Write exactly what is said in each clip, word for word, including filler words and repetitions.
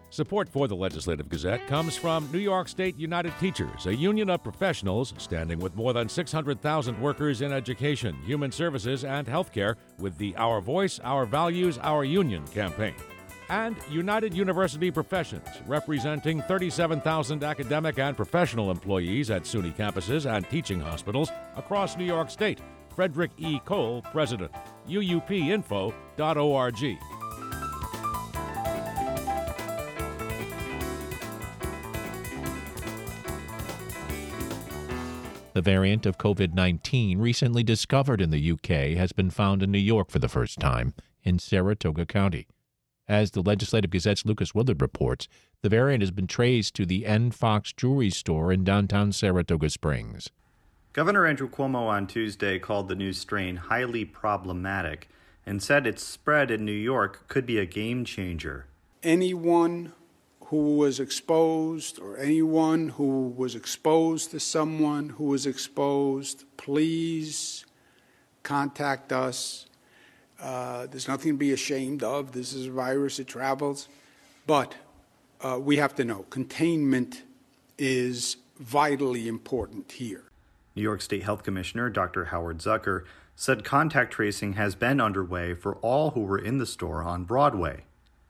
Support for the Legislative Gazette comes from New York State United Teachers, a union of professionals standing with more than six hundred thousand workers in education, human services, and healthcare with the Our Voice, Our Values, Our Union campaign. And United University Professions, representing thirty-seven thousand academic and professional employees at SUNY campuses and teaching hospitals across New York State. Frederick E. Cole, President. U U P info dot org. The variant of covid nineteen recently discovered in the U K has been found in New York for the first time in Saratoga County. As the Legislative Gazette's Lucas Willard reports, the variant has been traced to the N. Fox jewelry store in downtown Saratoga Springs. Governor Andrew Cuomo on Tuesday called the new strain highly problematic and said its spread in New York could be a game changer. Anyone who was exposed or anyone who was exposed to someone who was exposed, please contact us. Uh, there's nothing to be ashamed of. This is a virus, it travels. But uh, we have to know containment is vitally important here. New York State Health Commissioner Doctor Howard Zucker said contact tracing has been underway for all who were in the store on Broadway.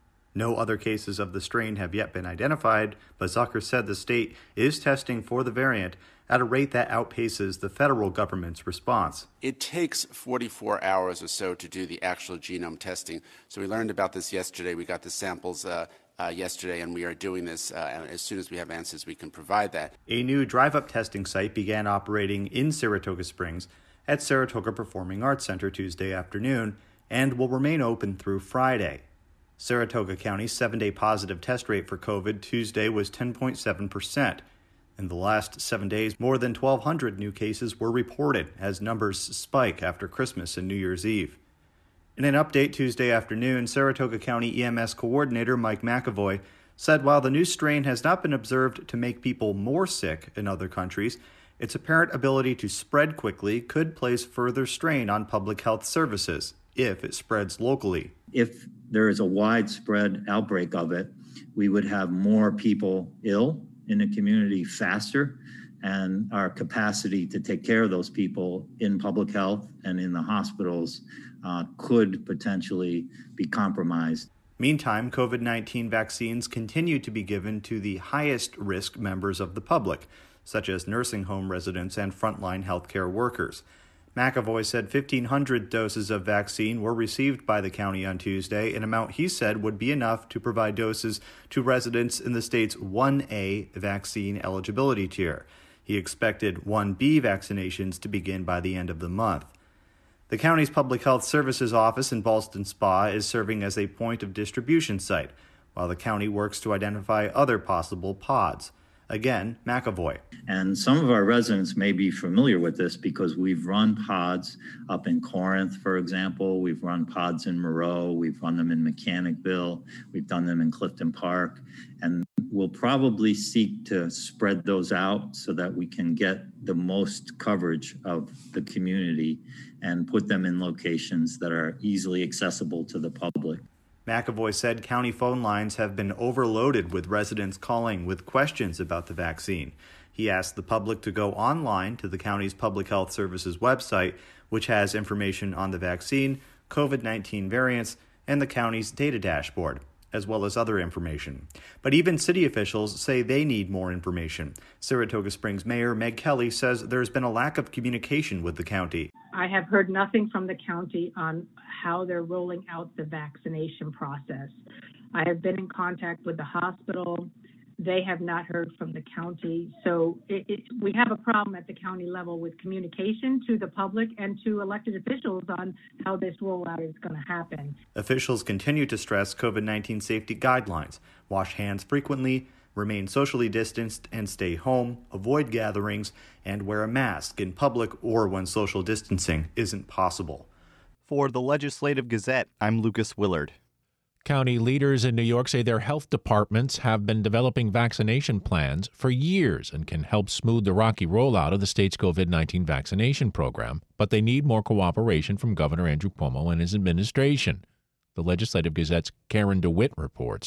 No other cases of the strain have yet been identified, but Zucker said the state is testing for the variant at a rate that outpaces the federal government's response. It takes forty-four hours or so to do the actual genome testing. So we learned about this yesterday. We got the samples uh, uh, yesterday, and we are doing this. Uh, and as soon as we have answers, we can provide that. A new drive-up testing site began operating in Saratoga Springs at Saratoga Performing Arts Center Tuesday afternoon and will remain open through Friday. Saratoga County's seven-day positive test rate for COVID Tuesday was ten point seven percent. In the last seven days, more than twelve hundred new cases were reported as numbers spike after Christmas and New Year's Eve. In an update Tuesday afternoon, Saratoga County E M S Coordinator Mike McAvoy said while the new strain has not been observed to make people more sick in other countries, its apparent ability to spread quickly could place further strain on public health services if it spreads locally. If there is a widespread outbreak of it, we would have more people ill in the community faster, and our capacity to take care of those people in public health and in the hospitals uh, could potentially be compromised. Meantime, COVID nineteen vaccines continue to be given to the highest risk members of the public, such as nursing home residents and frontline healthcare workers. McAvoy said fifteen hundred doses of vaccine were received by the county on Tuesday, an amount he said would be enough to provide doses to residents in the state's one A vaccine eligibility tier. He expected one B vaccinations to begin by the end of the month. The county's Public Health Services office in Ballston Spa is serving as a point of distribution site, while the county works to identify other possible pods. Again, McAvoy. And some of our residents may be familiar with this because we've run pods up in Corinth, for example. We've run pods in Moreau. We've run them in Mechanicville. We've done them in Clifton Park. And we'll probably seek to spread those out so that we can get the most coverage of the community and put them in locations that are easily accessible to the public. McAvoy said county phone lines have been overloaded with residents calling with questions about the vaccine. He asked the public to go online to the county's Public Health Services website, which has information on the vaccine, COVID nineteen variants, and the county's data dashboard, as well as other information. But even city officials say they need more information. Saratoga Springs Mayor Meg Kelly says there's been a lack of communication with the county. I have heard nothing from the county on how they're rolling out the vaccination process. I have been in contact with the hospital. They have not heard from the county. So it, it, we have a problem at the county level with communication to the public and to elected officials on how this rollout is going to happen. Officials continue to stress COVID nineteen safety guidelines. Wash hands frequently, remain socially distanced and stay home, avoid gatherings, and wear a mask in public or when social distancing isn't possible. For the Legislative Gazette, I'm Lucas Willard. County leaders in New York say their health departments have been developing vaccination plans for years and can help smooth the rocky rollout of the state's COVID nineteen vaccination program, but they need more cooperation from Governor Andrew Cuomo and his administration. The Legislative Gazette's Karen DeWitt reports.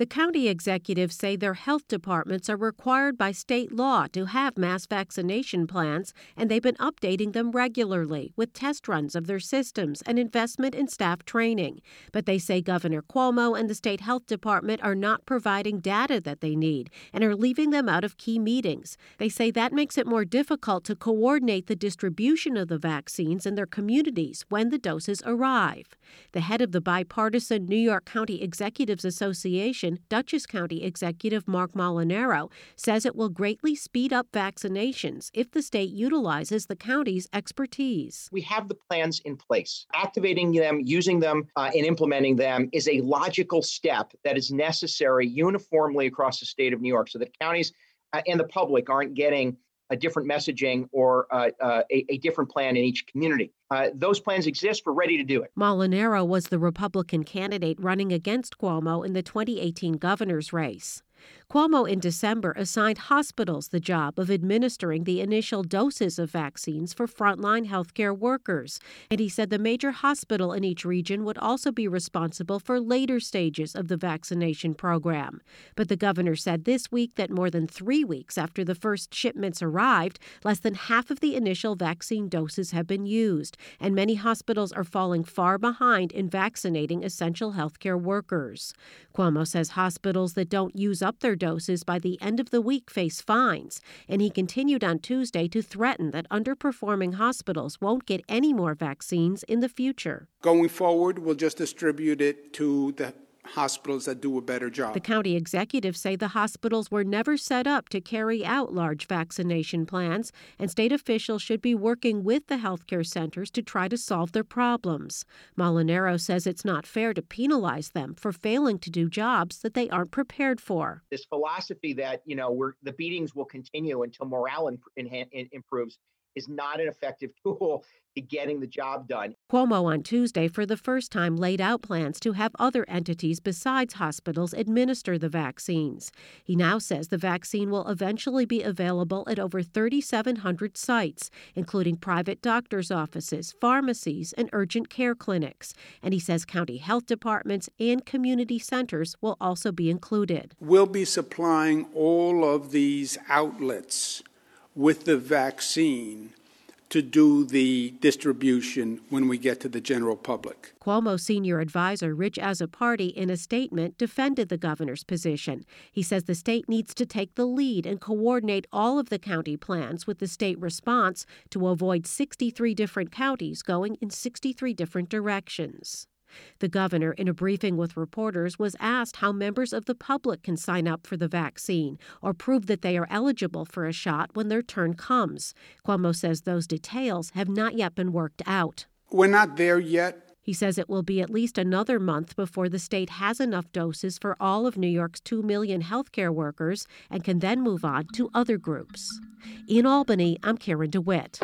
The county executives say their health departments are required by state law to have mass vaccination plans, and they've been updating them regularly with test runs of their systems and investment in staff training. But they say Governor Cuomo and the state health department are not providing data that they need and are leaving them out of key meetings. They say that makes it more difficult to coordinate the distribution of the vaccines in their communities when the doses arrive. The head of the bipartisan New York County Executives Association, Dutchess County Executive Mark Molinaro, says it will greatly speed up vaccinations if the state utilizes the county's expertise. We have the plans in place. Activating them, using them, uh, and implementing them is a logical step that is necessary uniformly across the state of New York so that counties uh, and the public aren't getting a different messaging or uh, uh, a, a different plan in each community. Uh, those plans exist. We're ready to do it. Molinaro was the Republican candidate running against Cuomo in the twenty eighteen governor's race. Cuomo in December assigned hospitals the job of administering the initial doses of vaccines for frontline healthcare workers, and he said the major hospital in each region would also be responsible for later stages of the vaccination program. But the governor said this week that more than three weeks after the first shipments arrived, less than half of the initial vaccine doses have been used, and many hospitals are falling far behind in vaccinating essential healthcare workers. Cuomo says hospitals that don't use up their doses by the end of the week face fines, and he continued on Tuesday to threaten that underperforming hospitals won't get any more vaccines in the future. Going forward, we'll just distribute it to the hospitals that do a better job. The county executives say the hospitals were never set up to carry out large vaccination plans, and state officials should be working with the healthcare centers to try to solve their problems. Molinaro says it's not fair to penalize them for failing to do jobs that they aren't prepared for. This philosophy that, you know, we're, the beatings will continue until morale in, in, in, improves is not an effective tool to getting the job done. Cuomo on Tuesday for the first time laid out plans to have other entities besides hospitals administer the vaccines. He now says the vaccine will eventually be available at over thirty-seven hundred sites, including private doctors' offices, pharmacies, and urgent care clinics. And he says county health departments and community centers will also be included. We'll be supplying all of these outlets with the vaccine to do the distribution when we get to the general public. Cuomo senior advisor Rich Azzopardi in a statement defended the governor's position. He says the state needs to take the lead and coordinate all of the county plans with the state response to avoid sixty-three different counties going in sixty-three different directions. The governor, in a briefing with reporters, was asked how members of the public can sign up for the vaccine or prove that they are eligible for a shot when their turn comes. Cuomo says those details have not yet been worked out. We're not there yet. He says it will be at least another month before the state has enough doses for all of New York's two million healthcare workers and can then move on to other groups. In Albany, I'm Karen DeWitt.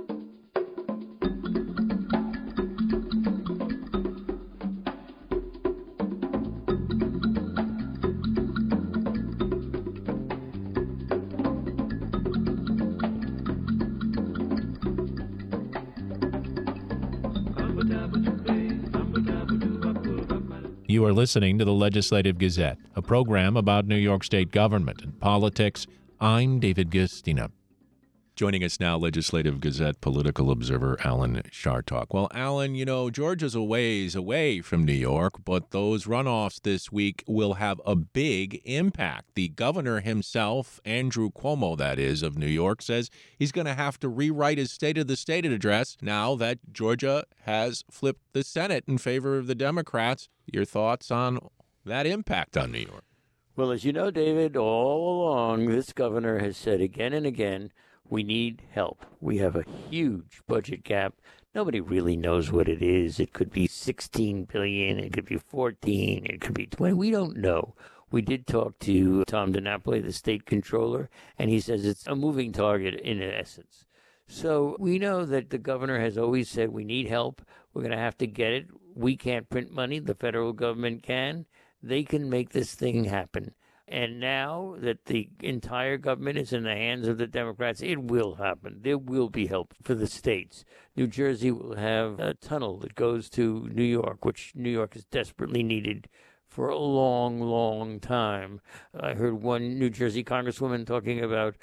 You are listening to the Legislative Gazette, a program about New York State government and politics. I'm David Guistina. Joining us now, Legislative Gazette political observer Alan Chartock. Well, Alan, you know, Georgia's a ways away from New York, but those runoffs this week will have a big impact. The governor himself, Andrew Cuomo, that is, of New York, says he's going to have to rewrite his State of the State address now that Georgia has flipped the Senate in favor of the Democrats. Your thoughts on that impact on New York? Well, as you know, David, all along, this governor has said again and again, we need help. We have a huge budget gap. Nobody really knows what it is. It could be sixteen billion dollars. It could be fourteen. It could be twenty. We don't know. We did talk to Tom DiNapoli, the state controller, and he says it's a moving target in essence. So we know that the governor has always said we need help. We're going to have to get it. We can't print money. The federal government can. They can make this thing happen. And now that the entire government is in the hands of the Democrats, it will happen. There will be help for the states. New Jersey will have a tunnel that goes to New York, which New York is desperately needed for a long, long time. I heard one New Jersey congresswoman talking about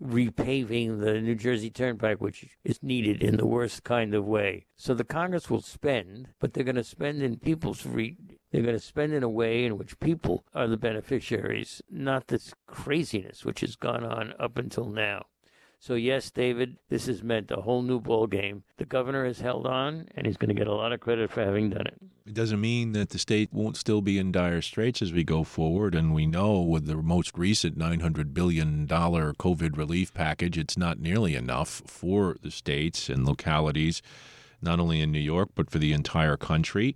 repaving the New Jersey Turnpike, which is needed in the worst kind of way. So the Congress will spend, but they're going to spend in people's re- they're going to spend in a way in which people are the beneficiaries, not this craziness which has gone on up until now. So yes, David, this has meant a whole new ball game. The governor has held on, and he's going to get a lot of credit for having done it. It doesn't mean that the state won't still be in dire straits as we go forward, and we know with the most recent nine hundred billion dollars COVID relief package, it's not nearly enough for the states and localities, not only in New York, but for the entire country.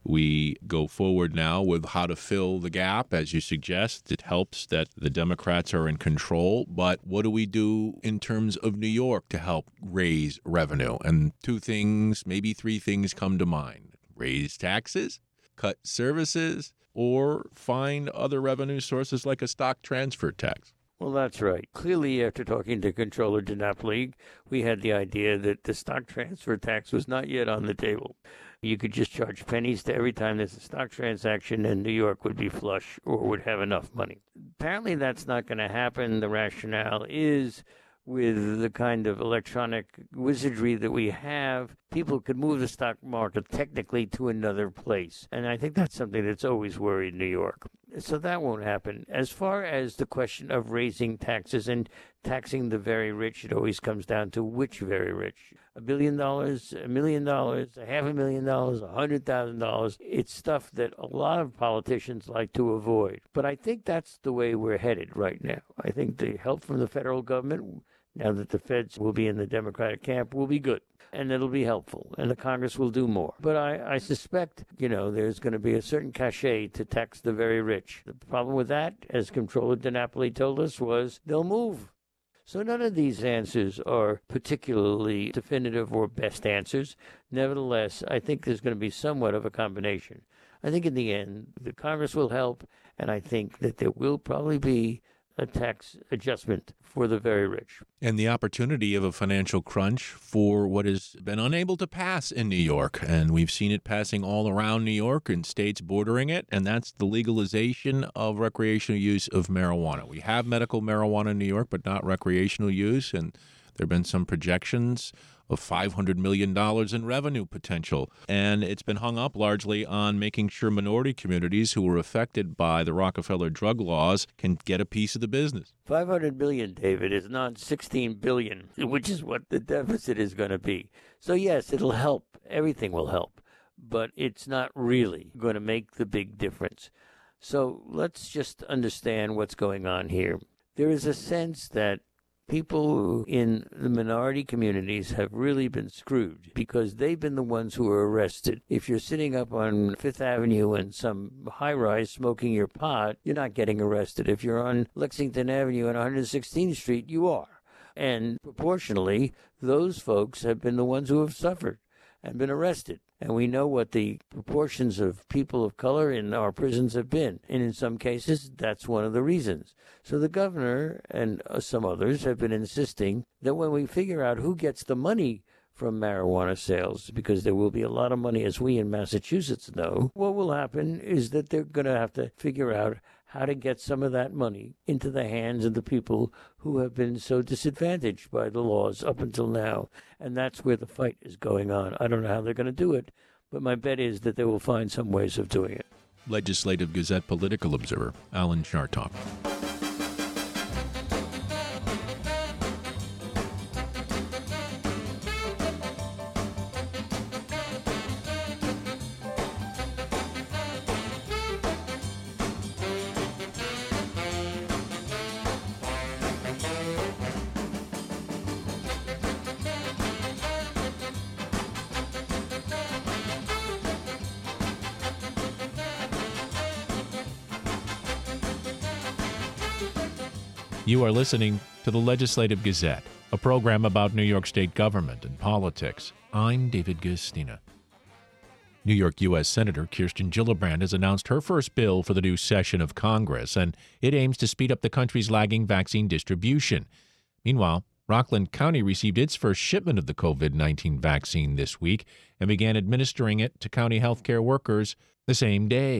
We go forward now with how to fill the gap, as you suggest. It helps that the Democrats are in control, but what do we do in terms of New York to help raise revenue? And two things, maybe three things come to mind. Raise taxes, cut services, or find other revenue sources like a stock transfer tax. Well, that's right. Clearly, after talking to Controller DiNapoli, we had the idea that the stock transfer tax was not yet on the table. You could just charge pennies to every time there's a stock transaction, and New York would be flush or would have enough money. Apparently, that's not going to happen. The rationale is with the kind of electronic wizardry that we have, people could move the stock market technically to another place. And I think that's something that's always worried New York. So that won't happen. As far as the question of raising taxes and taxing the very rich, it always comes down to which very rich. A billion dollars, a million dollars, a half a million dollars, a hundred thousand dollars. It's stuff that a lot of politicians like to avoid. But I think that's the way we're headed right now. I think the help from the federal government, now that the feds will be in the Democratic camp, will be good. And it'll be helpful, and the Congress will do more. But I, I suspect, you know, there's going to be a certain cachet to tax the very rich. The problem with that, as Comptroller DiNapoli told us, was they'll move. So none of these answers are particularly definitive or best answers. Nevertheless, I think there's going to be somewhat of a combination. I think in the end, the Congress will help, and I think that there will probably be a tax adjustment for the very rich. And the opportunity of a financial crunch for what has been unable to pass in New York. And we've seen it passing all around New York and states bordering it, and that's the legalization of recreational use of marijuana. We have medical marijuana in New York, but not recreational use, and there have been some projections of five hundred million dollars in revenue potential. And it's been hung up largely on making sure minority communities who were affected by the Rockefeller drug laws can get a piece of the business. five hundred billion dollars, David, is not sixteen billion dollars, which is what the deficit is going to be. So, yes, it'll help. Everything will help. But it's not really going to make the big difference. So let's just understand what's going on here. There is a sense that people in the minority communities have really been screwed because they've been the ones who were arrested. If you're sitting up on Fifth Avenue in some high-rise smoking your pot, you're not getting arrested. If you're on Lexington Avenue and one hundred sixteenth Street, you are. And proportionally, those folks have been the ones who have suffered and been arrested. And we know what the proportions of people of color in our prisons have been. And in some cases, that's one of the reasons. So the governor and some others have been insisting that when we figure out who gets the money from marijuana sales, because there will be a lot of money, as we in Massachusetts know, what will happen is that they're going to have to figure out how to get some of that money into the hands of the people who have been so disadvantaged by the laws up until now. And that's where the fight is going on. I don't know how they're going to do it, but my bet is that they will find some ways of doing it. Legislative Gazette political observer Alan Chartoff. You are listening to the Legislative Gazette, a program about New York State government and politics. I'm David Guistina. New York U S Senator Kirsten Gillibrand has announced her first bill for the new session of Congress, and it aims to speed up the country's lagging vaccine distribution. Meanwhile, Rockland County received its first shipment of the COVID nineteen vaccine this week and began administering it to county health care workers the same day.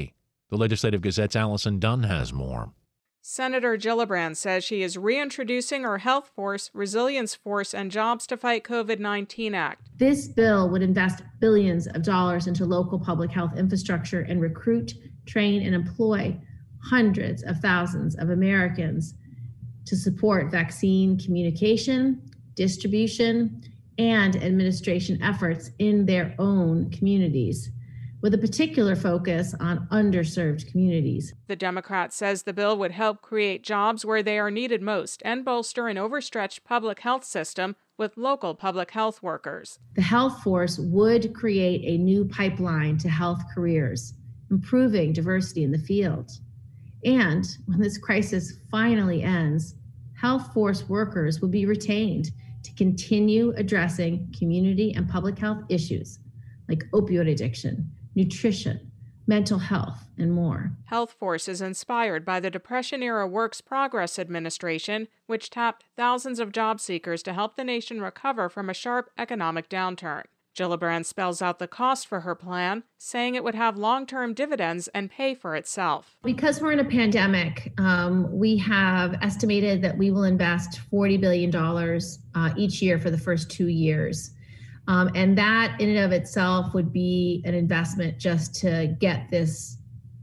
The Legislative Gazette's Allison Dunn has more. Senator Gillibrand says she is reintroducing her Health Force, Resilience Force, and Jobs to Fight COVID nineteen Act. This bill would invest billions of dollars into local public health infrastructure and recruit, train, and employ hundreds of thousands of Americans to support vaccine communication, distribution, and administration efforts in their own communities, with a particular focus on underserved communities. The Democrat says the bill would help create jobs where they are needed most and bolster an overstretched public health system with local public health workers. The Health Force would create a new pipeline to health careers, improving diversity in the field. And when this crisis finally ends, Health Force workers will be retained to continue addressing community and public health issues like opioid addiction, nutrition, mental health, and more. Health Force is inspired by the Depression-era Works Progress Administration, which tapped thousands of job seekers to help the nation recover from a sharp economic downturn. Gillibrand spells out the cost for her plan, saying it would have long-term dividends and pay for itself. Because we're in a pandemic, um, we have estimated that we will invest forty billion dollars uh, each year for the first two years. Um, and that in and of itself would be an investment just to get this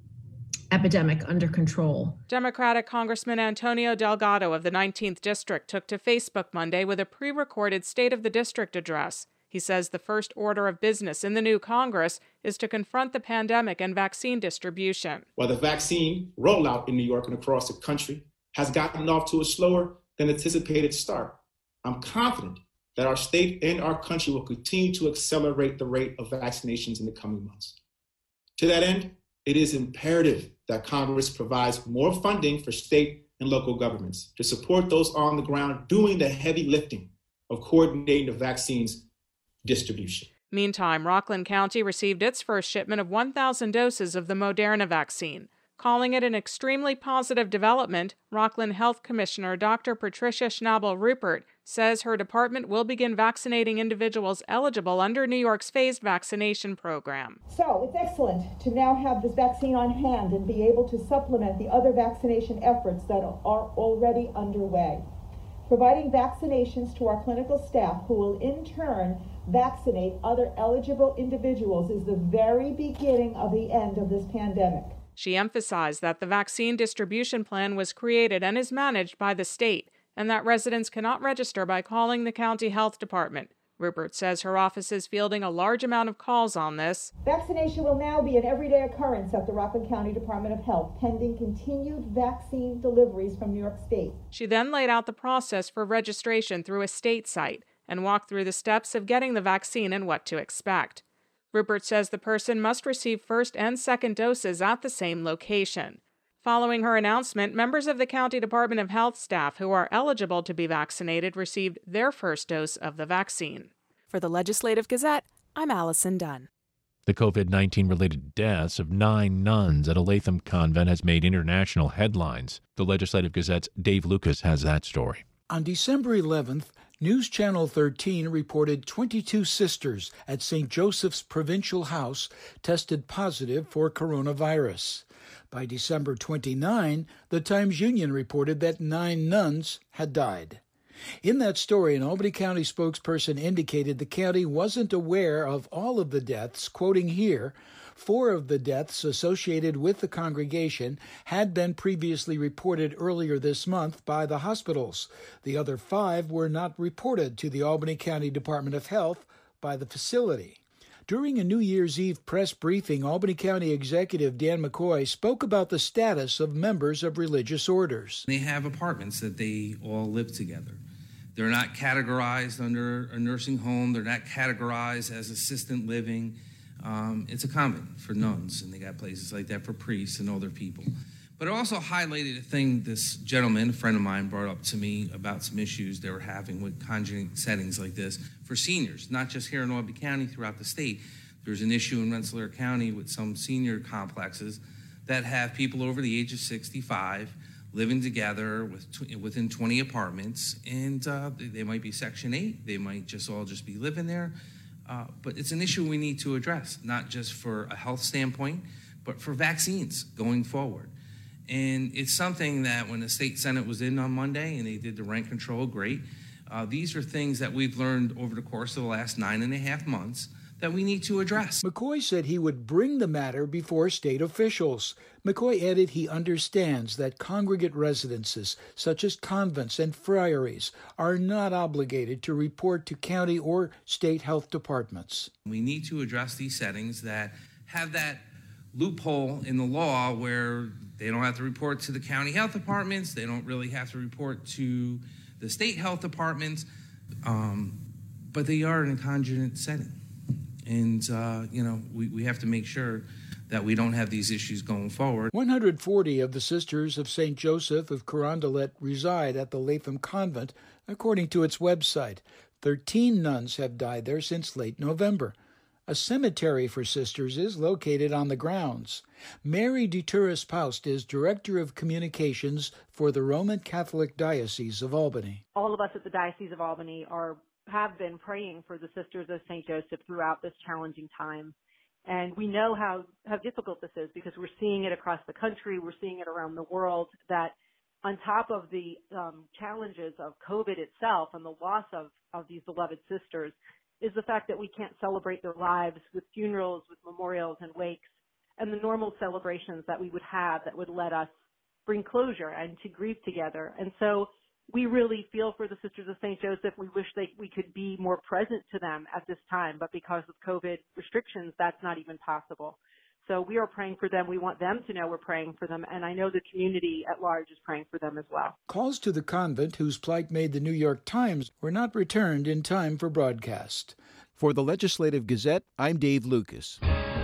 epidemic under control. Democratic Congressman Antonio Delgado of the nineteenth District took to Facebook Monday with a pre-recorded State of the District address. He says the first order of business in the new Congress is to confront the pandemic and vaccine distribution. While the vaccine rollout in New York and across the country has gotten off to a slower than anticipated start, I'm confident that our state and our country will continue to accelerate the rate of vaccinations in the coming months. To that end, it is imperative that Congress provides more funding for state and local governments to support those on the ground doing the heavy lifting of coordinating the vaccines distribution. Meantime, Rockland County received its first shipment of one thousand doses of the Moderna vaccine. Calling it an extremely positive development, Rockland Health Commissioner Doctor Patricia Schnabel-Rupert says her department will begin vaccinating individuals eligible under New York's phased vaccination program. So it's excellent to now have this vaccine on hand and be able to supplement the other vaccination efforts that are already underway. Providing vaccinations to our clinical staff, who will in turn vaccinate other eligible individuals, is the very beginning of the end of this pandemic. She emphasized that the vaccine distribution plan was created and is managed by the state, and that residents cannot register by calling the county health department. Rupert says her office is fielding a large amount of calls on this. Vaccination will now be an everyday occurrence at the Rockland County Department of Health, pending continued vaccine deliveries from New York State. She then laid out the process for registration through a state site and walked through the steps of getting the vaccine and what to expect. Rupert says the person must receive first and second doses at the same location. Following her announcement, members of the County Department of Health staff who are eligible to be vaccinated received their first dose of the vaccine. For the Legislative Gazette, I'm Allison Dunn. The COVID nineteen related deaths of nine nuns at a Latham convent has made international headlines. The Legislative Gazette's Dave Lucas has that story. On December eleventh, News Channel thirteen reported twenty-two sisters at Saint Joseph's Provincial House tested positive for coronavirus. By December twenty-ninth, the Times-Union reported that nine nuns had died. In that story, an Albany County spokesperson indicated the county wasn't aware of all of the deaths, quoting here, four of the deaths associated with the congregation had been previously reported earlier this month by the hospitals. The other five were not reported to the Albany County Department of Health by the facility. During a New Year's Eve press briefing, Albany County Executive Dan McCoy spoke about the status of members of religious orders. They have apartments that they all live together. They're not categorized under a nursing home. They're not categorized as assistant living. Um, it's a convent for nuns, and they got places like that for priests and other people. But it also highlighted a thing this gentleman, a friend of mine, brought up to me about some issues they were having with conjuring settings like this for seniors, not just here in Albany County, throughout the state. There's an issue in Rensselaer County with some senior complexes that have people over the age of sixty-five living together with tw- within twenty apartments, and uh, they might be Section eight, they might just all just be living there. Uh, but it's an issue we need to address, not just for a health standpoint, but for vaccines going forward. And it's something that when the state Senate was in on Monday and they did the rent control, great. Uh, these are things that we've learned over the course of the last nine and a half months that we need to address. McCoy said he would bring the matter before state officials. McCoy added he understands that congregate residences, such as convents and friaries, are not obligated to report to county or state health departments. We need to address these settings that have that loophole in the law where they don't have to report to the county health departments, they don't really have to report to the state health departments, um, but they are in a congregate setting. And, uh, you know, we, we have to make sure that we don't have these issues going forward. one hundred forty of the Sisters of Saint Joseph of Carondelet reside at the Latham Convent, according to its website. Thirteen nuns have died there since late November. A cemetery for sisters is located on the grounds. Mary DeTuris Paust is Director of Communications for the Roman Catholic Diocese of Albany. All of us at the Diocese of Albany are have been praying for the Sisters of Saint Joseph throughout this challenging time. And we know how, how difficult this is because we're seeing it across the country, we're seeing it around the world, that on top of the um, challenges of COVID itself and the loss of, of these beloved sisters is the fact that we can't celebrate their lives with funerals, with memorials and wakes, and the normal celebrations that we would have that would let us bring closure and to grieve together. And so we really feel for the Sisters of Saint Joseph. We wish they, we could be more present to them at this time, but because of COVID restrictions, that's not even possible. So we are praying for them. We want them to know we're praying for them, and I know the community at large is praying for them as well. Calls to the convent, whose plight made the New York Times, were not returned in time for broadcast. For the Legislative Gazette, I'm Dave Lucas.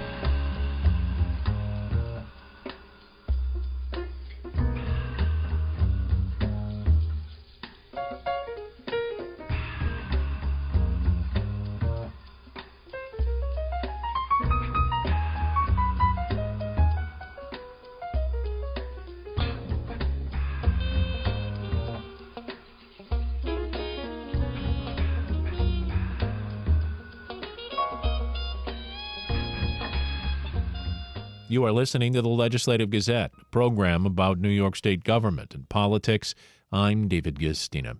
You are listening to the Legislative Gazette, a program about New York State government and politics. I'm David Giustina.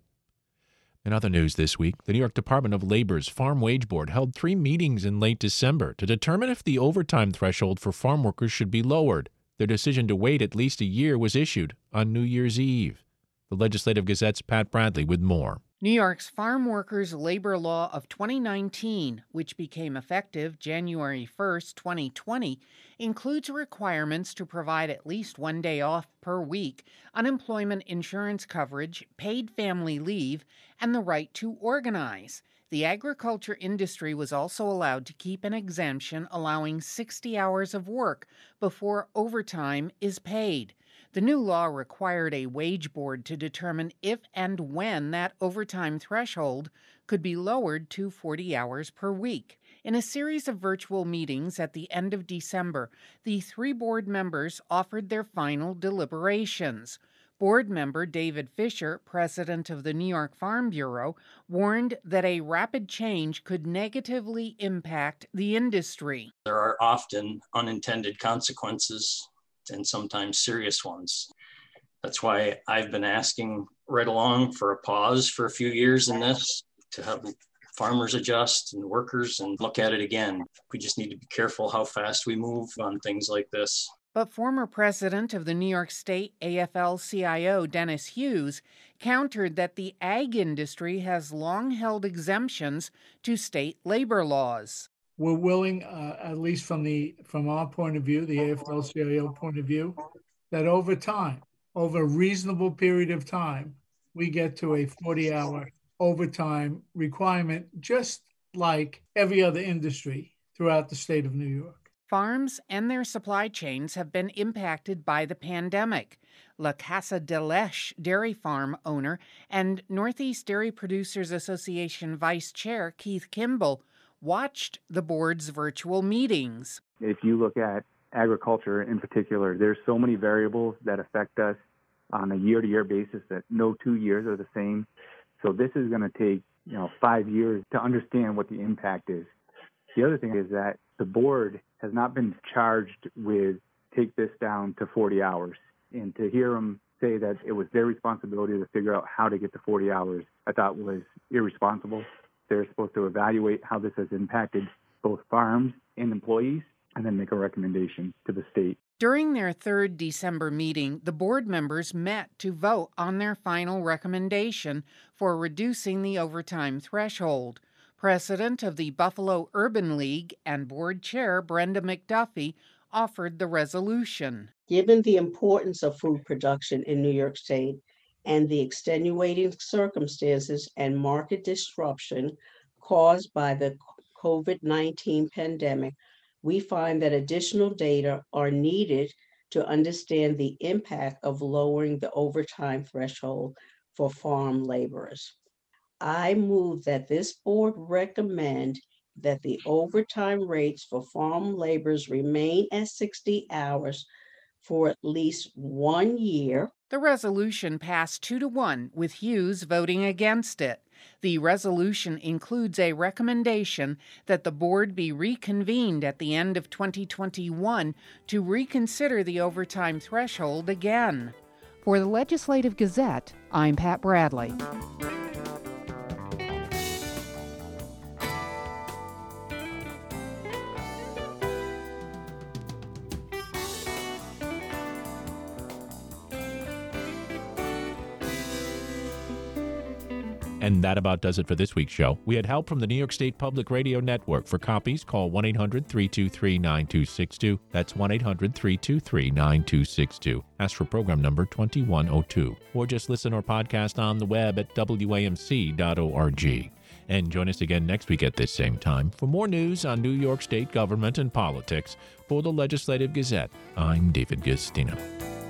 In other news this week, the New York Department of Labor's Farm Wage Board held three meetings in late December to determine if the overtime threshold for farm workers should be lowered. Their decision to wait at least a year was issued on New Year's Eve. The Legislative Gazette's Pat Bradley with more. New York's Farm Workers Labor Law of twenty nineteen, which became effective January first, twenty twenty, includes requirements to provide at least one day off per week, unemployment insurance coverage, paid family leave, and the right to organize. The agriculture industry was also allowed to keep an exemption allowing sixty hours of work before overtime is paid. The new law required a wage board to determine if and when that overtime threshold could be lowered to forty hours per week. In a series of virtual meetings at the end of December, the three board members offered their final deliberations. Board member David Fisher, president of the New York Farm Bureau, warned that a rapid change could negatively impact the industry. There are often unintended consequences and sometimes serious ones. That's why I've been asking right along for a pause for a few years in this, to have farmers adjust and workers and look at it again. We just need to be careful how fast we move on things like this. But former president of the New York State A F L C I O, Dennis Hughes, countered that the ag industry has long held exemptions to state labor laws. We're willing, uh, at least from the from our point of view, the A F L C I O point of view, that over time, over a reasonable period of time, we get to a forty-hour overtime requirement, just like every other industry throughout the state of New York. Farms and their supply chains have been impacted by the pandemic. La Casa de Leche dairy farm owner and Northeast Dairy Producers Association Vice Chair Keith Kimball watched the board's virtual meetings. If you look at agriculture in particular, there's so many variables that affect us on a year-to-year basis that no two years are the same. So this is going to take, you know, five years to understand what the impact is. The other thing is that the board has not been charged with take this down to forty hours. And to hear them say that it was their responsibility to figure out how to get to forty hours, I thought was irresponsible. They're supposed to evaluate how this has impacted both farms and employees and then make a recommendation to the state. During their third December meeting, the board members met to vote on their final recommendation for reducing the overtime threshold. President of the Buffalo Urban League and board chair Brenda McDuffie offered the resolution. Given the importance of food production in New York State and the extenuating circumstances and market disruption caused by the COVID nineteen pandemic, we find that additional data are needed to understand the impact of lowering the overtime threshold for farm laborers. I move that this board recommend that the overtime rates for farm laborers remain at sixty hours for at least one year. The resolution passed two to one, with Hughes voting against it. The resolution includes a recommendation that the board be reconvened at the end of twenty twenty-one to reconsider the overtime threshold again. For the Legislative Gazette, I'm Pat Bradley. And that about does it for this week's show. We had help from the New York State Public Radio Network. For copies, call one eight hundred three two three nine two six two. That's one eight hundred three two three nine two six two. Ask for program number twenty-one oh two. Or just listen or podcast on the web at W A M C dot org. And join us again next week at this same time for more news on New York State government and politics. For the Legislative Gazette, I'm David Gustina.